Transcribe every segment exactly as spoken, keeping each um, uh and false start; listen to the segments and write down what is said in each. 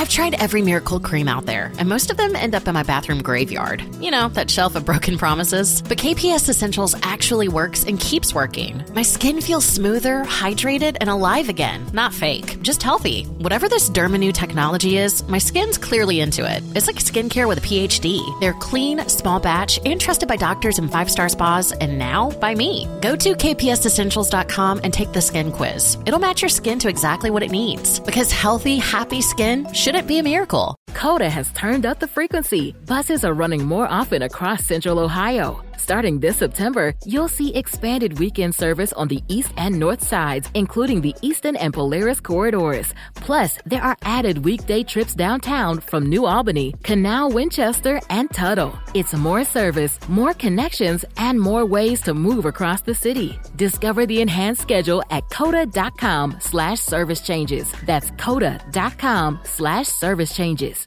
I've tried every miracle cream out there, and most of them end up in my bathroom graveyard. You know, that shelf of broken promises. But K P S Essentials actually works and keeps working. My skin feels smoother, hydrated, and alive again. Not fake, just healthy. Whatever this Dermanew technology is, my skin's clearly into it. It's like skincare with a P H D. They're clean, small batch, and trusted by doctors and five-star spas, and now by me. Go to k p s essentials dot com and take the skin quiz. It'll match your skin to exactly what it needs. Because healthy, happy skin shouldn't be a miracle. Coda has turned up the frequency. Buses are running more often across Central Ohio. Starting this September, you'll see expanded weekend service on the east and north sides, including the Eastern and Polaris corridors. Plus, there are added weekday trips downtown from New Albany, Canal, Winchester, and Tuttle. It's more service, more connections, and more ways to move across the city. Discover the enhanced schedule at coda.com slash service changes. That's coda.com slash service changes.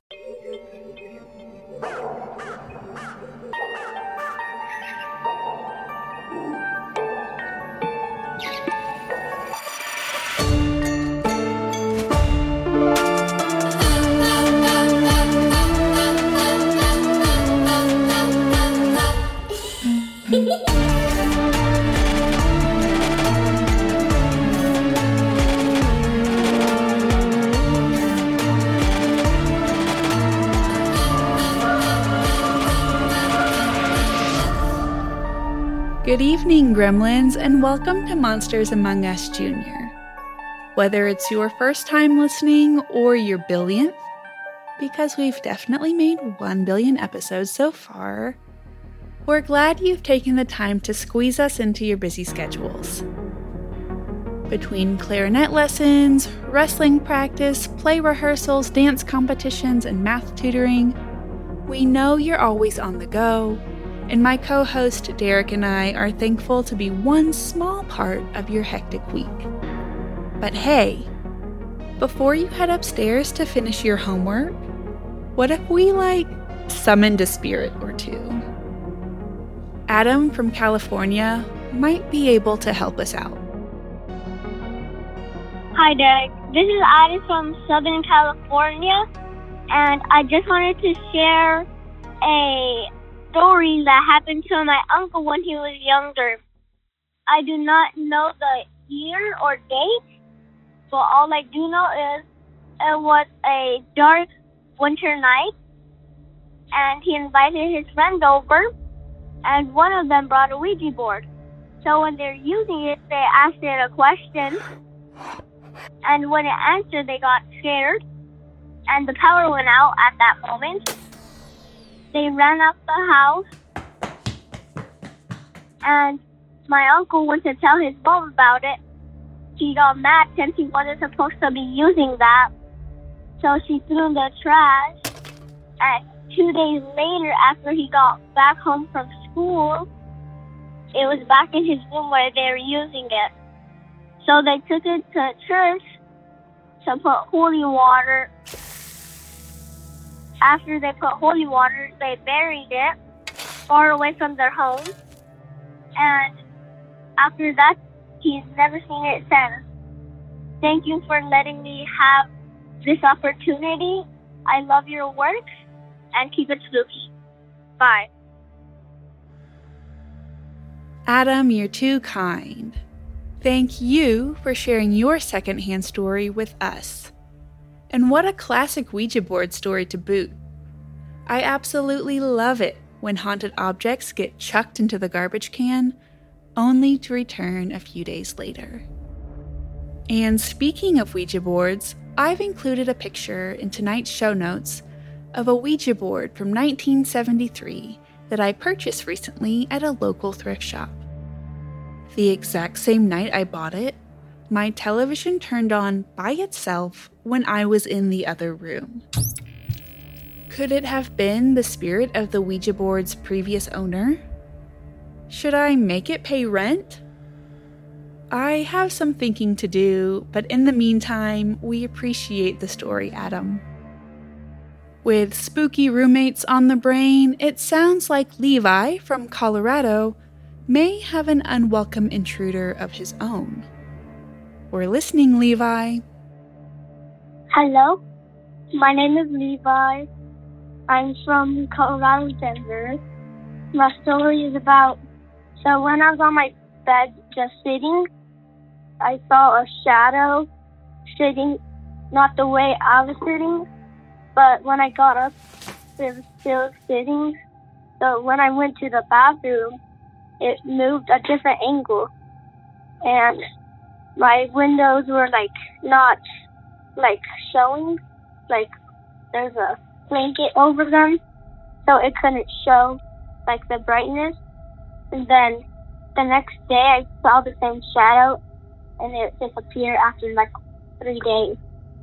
Good evening, Gremlins, and welcome to Monsters Among Us Junior Whether it's your first time listening or your billionth, because we've definitely made one billion episodes so far, we're glad you've taken the time to squeeze us into your busy schedules. Between clarinet lessons, wrestling practice, play rehearsals, dance competitions, and math tutoring, we know you're always on the go, and my co-host Derek and I are thankful to be one small part of your hectic week. But hey, before you head upstairs to finish your homework, what if we, like, summoned a spirit or two? Adam from California might be able to help us out. Hi, Derek. This is Adam from Southern California, and I just wanted to share a story that happened to my uncle when he was younger. I do not know the year or date, but all I do know is it was a dark winter night, and he invited his friends over, and one of them brought a Ouija board. So when they're using it, they asked it a question, and when it answered, they got scared, and the power went out at that moment. They ran out the house, and my uncle went to tell his mom about it. She got mad since he wasn't supposed to be using that, so she threw in the trash. And two days later, after he got back home from school, it was back in his room where they were using it. So they took it to church to put holy water. After they put holy water, they buried it far away from their home. And after that, he's never seen it since. Thank you for letting me have this opportunity. I love your work, and keep it spooky. Bye. Adam, you're too kind. Thank you for sharing your secondhand story with us. And what a classic Ouija board story to boot. I absolutely love it when haunted objects get chucked into the garbage can, only to return a few days later. And speaking of Ouija boards, I've included a picture in tonight's show notes of a Ouija board from nineteen seventy-three that I purchased recently at a local thrift shop. The exact same night I bought it, my television turned on by itself when I was in the other room. Could it have been the spirit of the Ouija board's previous owner? Should I make it pay rent? I have some thinking to do, but in the meantime, we appreciate the story, Adam. With spooky roommates on the brain, it sounds like Levi from Colorado may have an unwelcome intruder of his own. We're listening, Levi. Hello? My name is Levi. I'm from Colorado, Denver. My story is about, so when I was on my bed just sitting, I saw a shadow sitting, not the way I was sitting, but when I got up, it was still sitting. So when I went to the bathroom, it moved a different angle. And my windows were like not like showing, like there's a blanket over them, so it couldn't show like the brightness. And then the next day I saw the same shadow and it disappeared after like three days.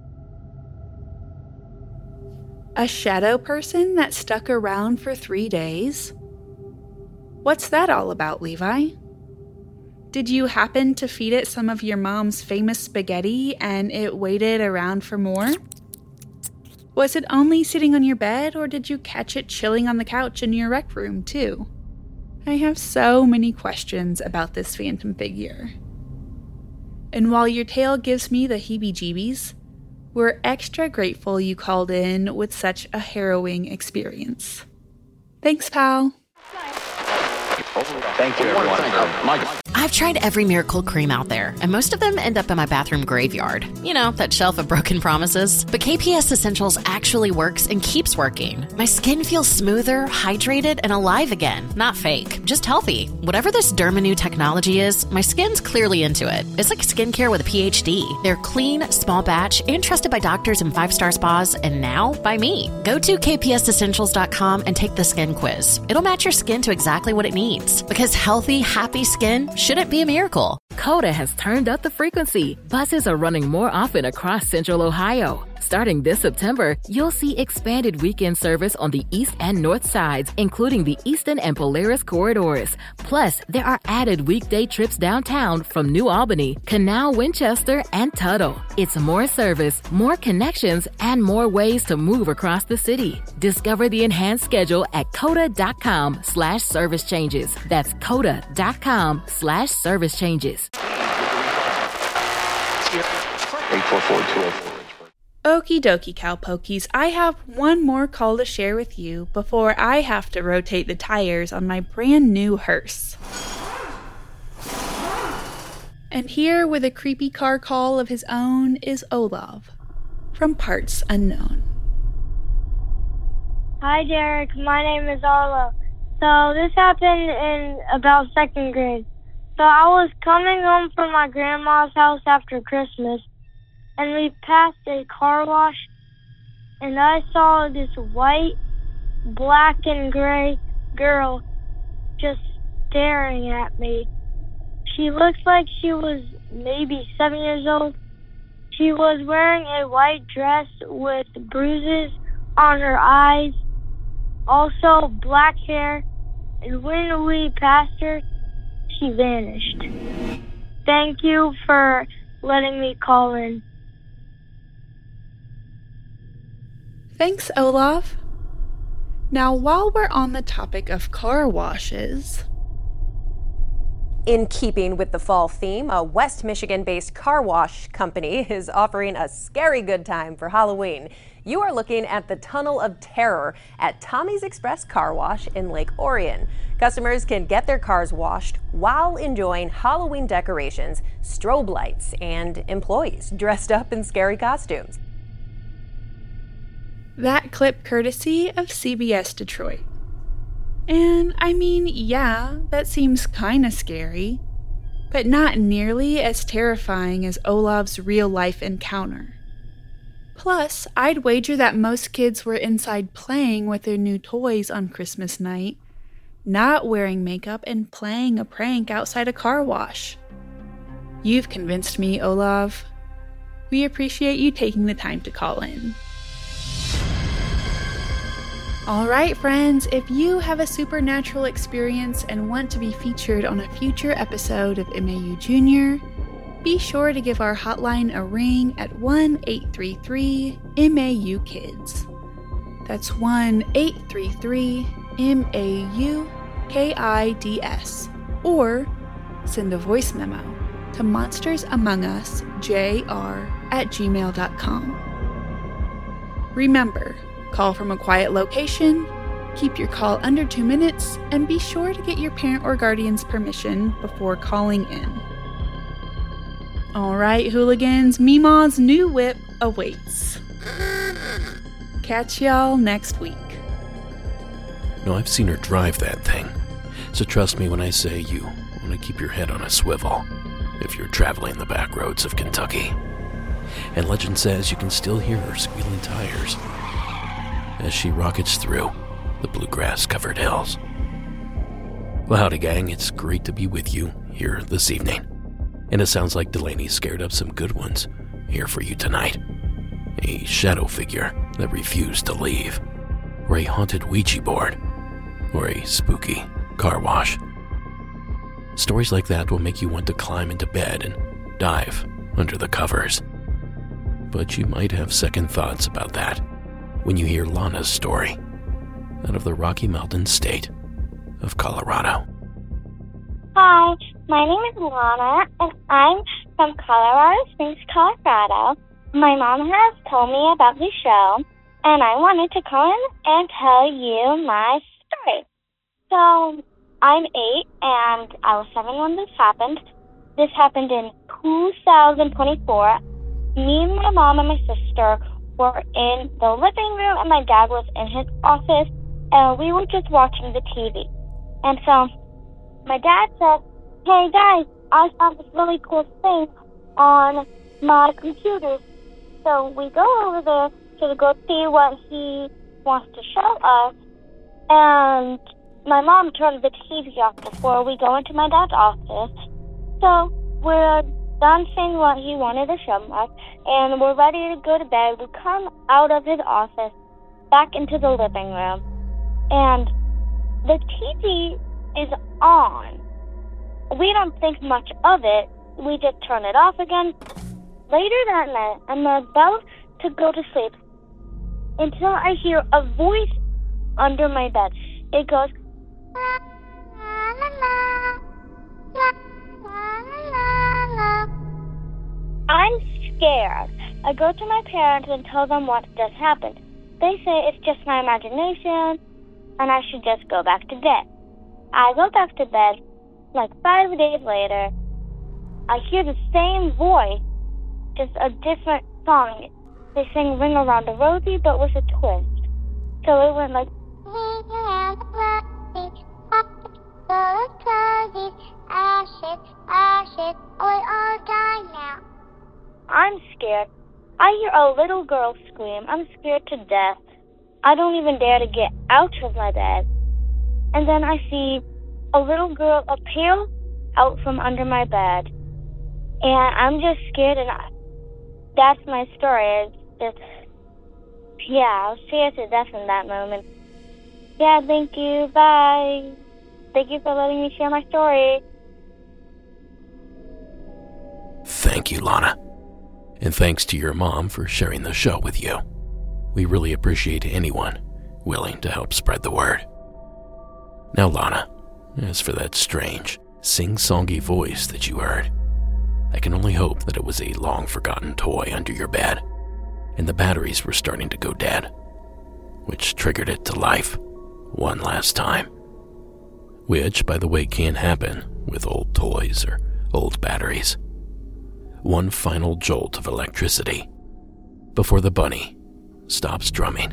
A shadow person that stuck around for three days? What's that all about, Levi? Did you happen to feed it some of your mom's famous spaghetti and it waited around for more? Was it only sitting on your bed, or did you catch it chilling on the couch in your rec room too? I have so many questions about this phantom figure. And while your tale gives me the heebie-jeebies, we're extra grateful you called in with such a harrowing experience. Thanks, pal. Thank you, everyone. Uh, Michael. I've tried every miracle cream out there, and most of them end up in my bathroom graveyard. You know, that shelf of broken promises. But K P S Essentials actually works and keeps working. My skin feels smoother, hydrated, and alive again. Not fake, just healthy. Whatever this Dermanew technology is, my skin's clearly into it. It's like skincare with a P H D. They're clean, small batch, and trusted by doctors and five-star spas, and now by me. Go to K P S essentials dot com and take the skin quiz. It'll match your skin to exactly what it needs. Because healthy, happy skin shouldn't be a miracle. Coda has turned up the frequency. Buses are running more often across Central Ohio. Starting this September, you'll see expanded weekend service on the east and north sides, including the Eastern and Polaris corridors. Plus, there are added weekday trips downtown from New Albany, Canal, Winchester, and Tuttle. It's more service, more connections, and more ways to move across the city. Discover the enhanced schedule at coda.com slash service changes. That's coda.com slash service changes. eight four four, two oh four. Okie dokie, Cowpokies. I have one more call to share with you before I have to rotate the tires on my brand new hearse. And here with a creepy car call of his own is Olav from Parts Unknown. Hi, Derek. My name is Arlo. So this happened in about second grade. So I was coming home from my grandma's house after Christmas, and we passed a car wash, and I saw this white, black, and gray girl just staring at me. She looks like she was maybe seven years old. She was wearing a white dress with bruises on her eyes, also black hair, and when we passed her, she vanished. Thank you for letting me call in. Thanks, Olav. Now, while we're on the topic of car washes... In keeping with the fall theme, a West Michigan-based car wash company is offering a scary good time for Halloween. You are looking at the Tunnel of Terror at Tommy's Express Car Wash in Lake Orion. Customers can get their cars washed while enjoying Halloween decorations, strobe lights, and employees dressed up in scary costumes. That clip courtesy of C B S Detroit. And I mean, yeah, that seems kinda scary, but not nearly as terrifying as Olav's real-life encounter. Plus, I'd wager that most kids were inside playing with their new toys on Christmas night, not wearing makeup and playing a prank outside a car wash. You've convinced me, Olav. We appreciate you taking the time to call in. Alright friends, if you have a supernatural experience and want to be featured on a future episode of M A U Junior, be sure to give our hotline a ring at one eight three three M A U Kids. That's one eight three three M A U K I D S. Or send a voice memo to monsters among us J R at gmail dot com. Remember, call from a quiet location, keep your call under two minutes, and be sure to get your parent or guardian's permission before calling in. Alright, hooligans, Meemaw's new whip awaits. Catch y'all next week. No, I've seen her drive that thing, so trust me when I say you want to keep your head on a swivel if you're traveling the back roads of Kentucky. And legend says you can still hear her squealing tires as she rockets through the bluegrass-covered hills. Well, howdy gang, it's great to be with you here this evening. And it sounds like Delaney scared up some good ones here for you tonight. A shadow figure that refused to leave, or a haunted Ouija board, or a spooky car wash. Stories like that will make you want to climb into bed and dive under the covers. But you might have second thoughts about that when you hear Lana's story out of the Rocky Mountain state of Colorado. Hi, my name is Lana, and I'm from Colorado Springs, Colorado. My mom has told me about the show, and I wanted to call in and tell you my story. So, I'm eight, and I was seven when this happened. This happened in two thousand twenty-four. Me, my mom, and my sister were in the living room, and my dad was in his office, and we were just watching the T V. And so, my dad said, "Hey guys, I found this really cool thing on my computer." So we go over there to go see what he wants to show us. And my mom turned the T V off before we go into my dad's office. So we're done seeing what he wanted to show us, and we're ready to go to bed. We come out of his office back into the living room, and the T V is on. We don't think much of it. We just turn it off again. Later that night, I'm about to go to sleep until I hear a voice under my bed. It goes, la, la, la, la, la, la, la, la. I'm scared. I go to my parents and tell them what just happened. They say it's just my imagination and I should just go back to bed. I go back to bed. Like five days later, I hear the same voice, just a different song. They sing Ring Around the Rosie, but with a twist. So it went like, Ring around the rosie, ashes, ashes, we all die now. I'm scared. I hear a little girl scream. I'm scared to death. I don't even dare to get out of my bed. And then I see a little girl appear out from under my bed. And I'm just scared, and I, that's my story. It's just, yeah, I was scared to death in that moment. Yeah, thank you. Bye. Thank you for letting me share my story. Thank you, Lana. And thanks to your mom for sharing the show with you. We really appreciate anyone willing to help spread the word. Now, Lana, as for that strange, sing-songy voice that you heard, I can only hope that it was a long-forgotten toy under your bed, and the batteries were starting to go dead, which triggered it to life one last time. Which, by the way, can happen with old toys or old batteries. One final jolt of electricity before the bunny stops drumming.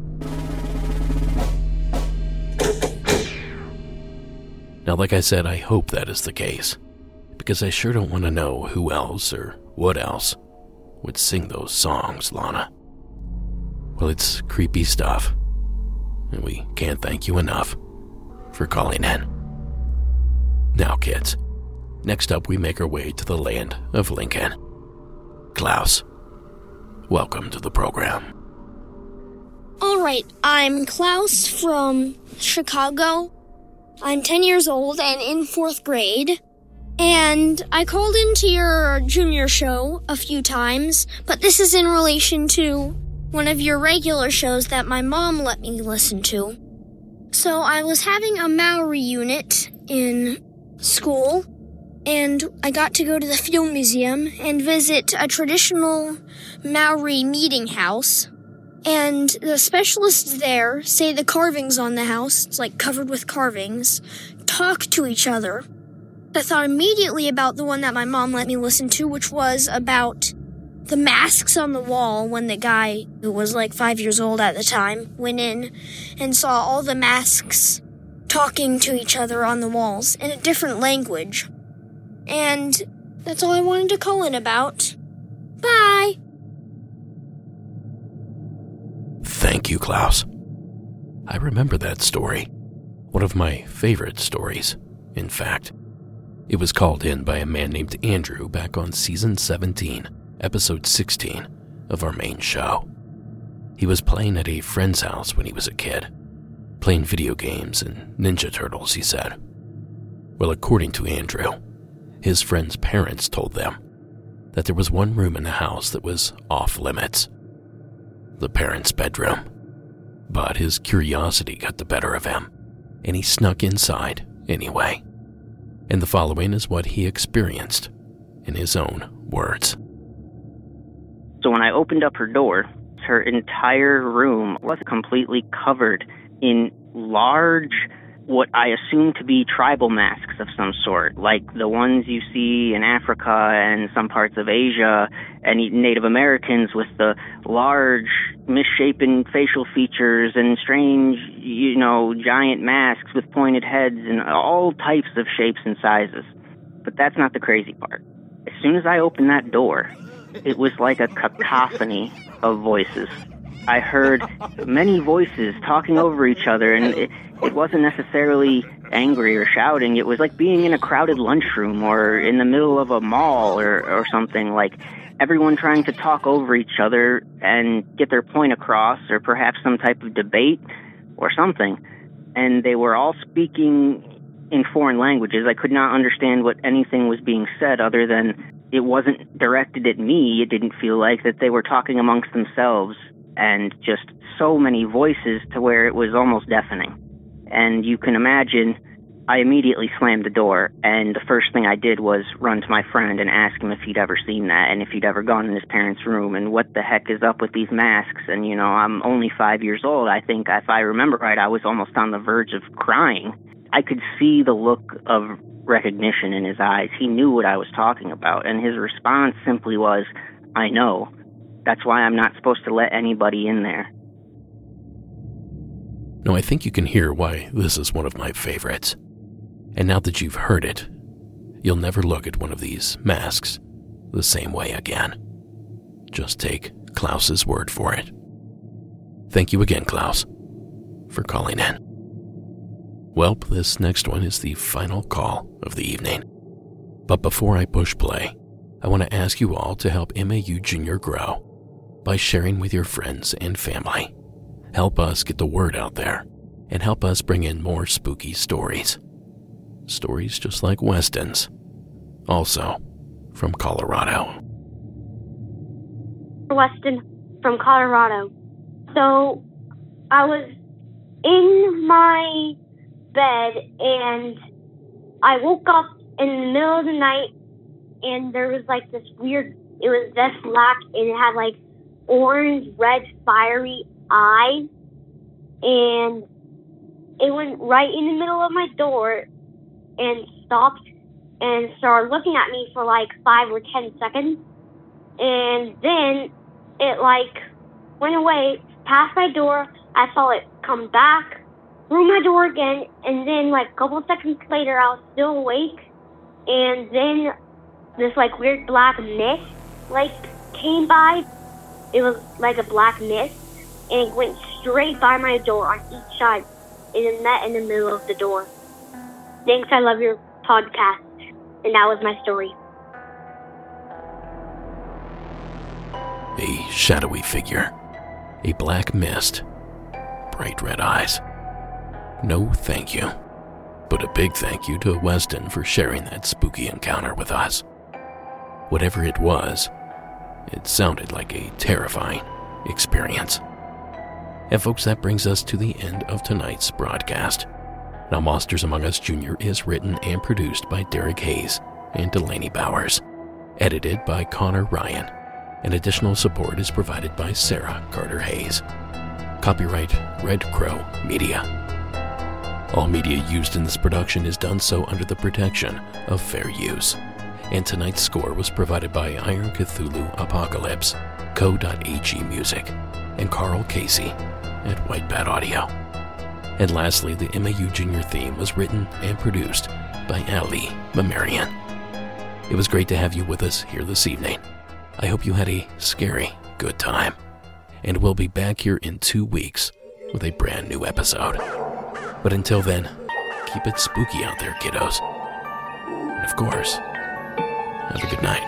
Now, like I said, I hope that is the case, because I sure don't want to know who else or what else would sing those songs, Lana. Well, it's creepy stuff, and we can't thank you enough for calling in. Now, kids, next up we make our way to the land of Lincoln. Klaus, welcome to the program. Alright, I'm Klaus from Chicago. I'm ten years old and in fourth grade. And I called into your junior show a few times, but this is in relation to one of your regular shows that my mom let me listen to. So I was having a Maori unit in school, and I got to go to the Field Museum and visit a traditional Maori meeting house. And the specialists there say the carvings on the house, it's like covered with carvings, talk to each other. I thought immediately about the one that my mom let me listen to, which was about the masks on the wall when the guy, who was like five years old at the time, went in and saw all the masks talking to each other on the walls in a different language. And that's all I wanted to call in about. Bye! Thank you, Klaus. I remember that story. One of my favorite stories, in fact. It was called in by a man named Andrew back on season seventeen, episode sixteen of our main show. He was playing at a friend's house when he was a kid, playing video games and Ninja Turtles, he said. Well, according to Andrew, his friend's parents told them that there was one room in the house that was off limits. The parents' bedroom. But his curiosity got the better of him, and he snuck inside anyway. And the following is what he experienced in his own words. So when I opened up her door, her entire room was completely covered in large, what I assume to be tribal masks of some sort, like the ones you see in Africa and some parts of Asia, and Native Americans with the large, misshapen facial features and strange, you know, giant masks with pointed heads and all types of shapes and sizes. But that's not the crazy part. As soon as I opened that door, it was like a cacophony of voices. I heard many voices talking over each other, and it, it wasn't necessarily angry or shouting. It was like being in a crowded lunchroom or in the middle of a mall or, or something, like everyone trying to talk over each other and get their point across, or perhaps some type of debate or something. And they were all speaking in foreign languages. I could not understand what anything was being said other than it wasn't directed at me. It didn't feel like that they were talking amongst themselves, and just so many voices to where it was almost deafening. And you can imagine, I immediately slammed the door, and the first thing I did was run to my friend and ask him if he'd ever seen that, and if he'd ever gone in his parents' room, and what the heck is up with these masks. And, you know, I'm only five years old. I think, if I remember right, I was almost on the verge of crying. I could see the look of recognition in his eyes. He knew what I was talking about, and his response simply was, I know. That's why I'm not supposed to let anybody in there. Now, I think you can hear why this is one of my favorites. And now that you've heard it, you'll never look at one of these masks the same way again. Just take Klaus's word for it. Thank you again, Klaus, for calling in. Well, this next one is the final call of the evening. But before I push play, I want to ask you all to help M A U Junior grow by sharing with your friends and family. Help us get the word out there, and help us bring in more spooky stories. Stories just like Weston's, also from Colorado. Weston from Colorado. So I was in my bed and I woke up in the middle of the night, and there was like this weird, it was this black, and it had like orange, red, fiery eyes, and it went right in the middle of my door and stopped and started looking at me for like five or ten seconds, and then it like went away past my door. I saw it come back through my door again, and then like a couple of seconds later I was still awake, and then this like weird black mist like came by. It was like a black mist, and it went straight by my door on each side, and it met in the middle of the door. Thanks, I love your podcast. And that was my story. A shadowy figure, a black mist, bright red eyes. No thank you, but a big thank you to Weston for sharing that spooky encounter with us. Whatever it was, it sounded like a terrifying experience. And folks, that brings us to the end of tonight's broadcast. Now, Monsters Among Us Junior is written and produced by Derek Hayes and Delaney Bowers, edited by Connor Ryan, and additional support is provided by Sarah Carter Hayes. Copyright Red Crow Media. All media used in this production is done so under the protection of fair use. And tonight's score was provided by Iron Cthulhu Apocalypse, Co.ag Music, and Carl Casey at White Bat Audio. And lastly, the M A U Junior theme was written and produced by Ali Mamarian. It was great to have you with us here this evening. I hope you had a scary good time. And we'll be back here in two weeks with a brand new episode. But until then, keep it spooky out there, kiddos. And of course, have a good night.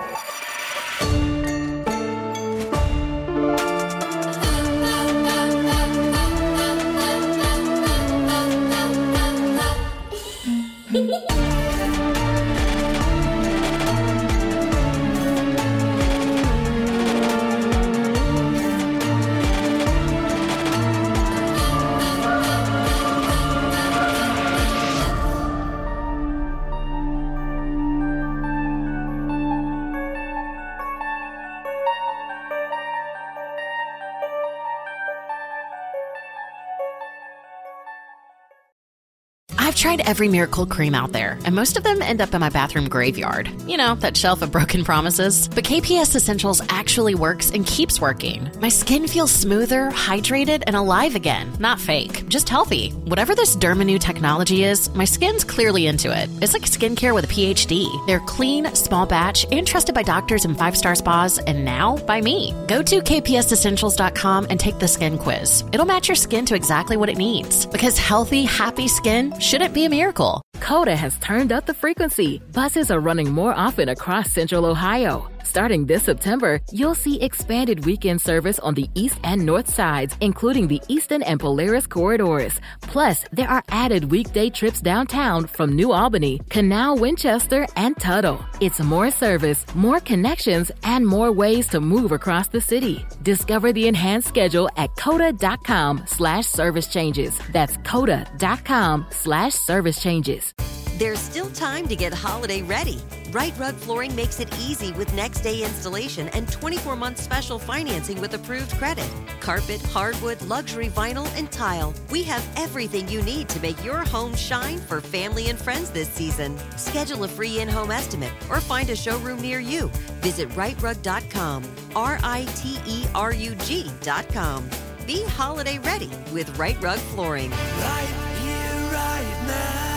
I've tried every miracle cream out there, and most of them end up in my bathroom graveyard. You know, that shelf of broken promises. But K P S Essentials actually works and keeps working. My skin feels smoother, hydrated, and alive again. Not fake, just healthy. Whatever this Dermanew technology is, my skin's clearly into it. It's like skincare with a P H D. They're clean, small batch, and trusted by doctors and five-star spas, and now by me. Go to k p s essentials dot com and take the skin quiz. It'll match your skin to exactly what it needs. Because healthy, happy skin shouldn't be a miracle. Coda has turned up the frequency. Buses are running more often across Central Ohio. Starting this September, you'll see expanded weekend service on the east and north sides, including the Eastern and Polaris corridors. Plus, there are added weekday trips downtown from New Albany, Canal, Winchester, and Tuttle. It's more service, more connections, and more ways to move across the city. Discover the enhanced schedule at coda.com slash service changes. That's coda.com slash service changes. There's still time to get holiday ready. Right Rug Flooring makes it easy with next day installation and twenty-four month special financing with approved credit. Carpet, hardwood, luxury vinyl, and tile. We have everything you need to make your home shine for family and friends this season. Schedule a free in-home estimate or find a showroom near you. Visit right rug dot com, R I T E R U G dot com. Be holiday ready with Right Rug Flooring. Right here, right now.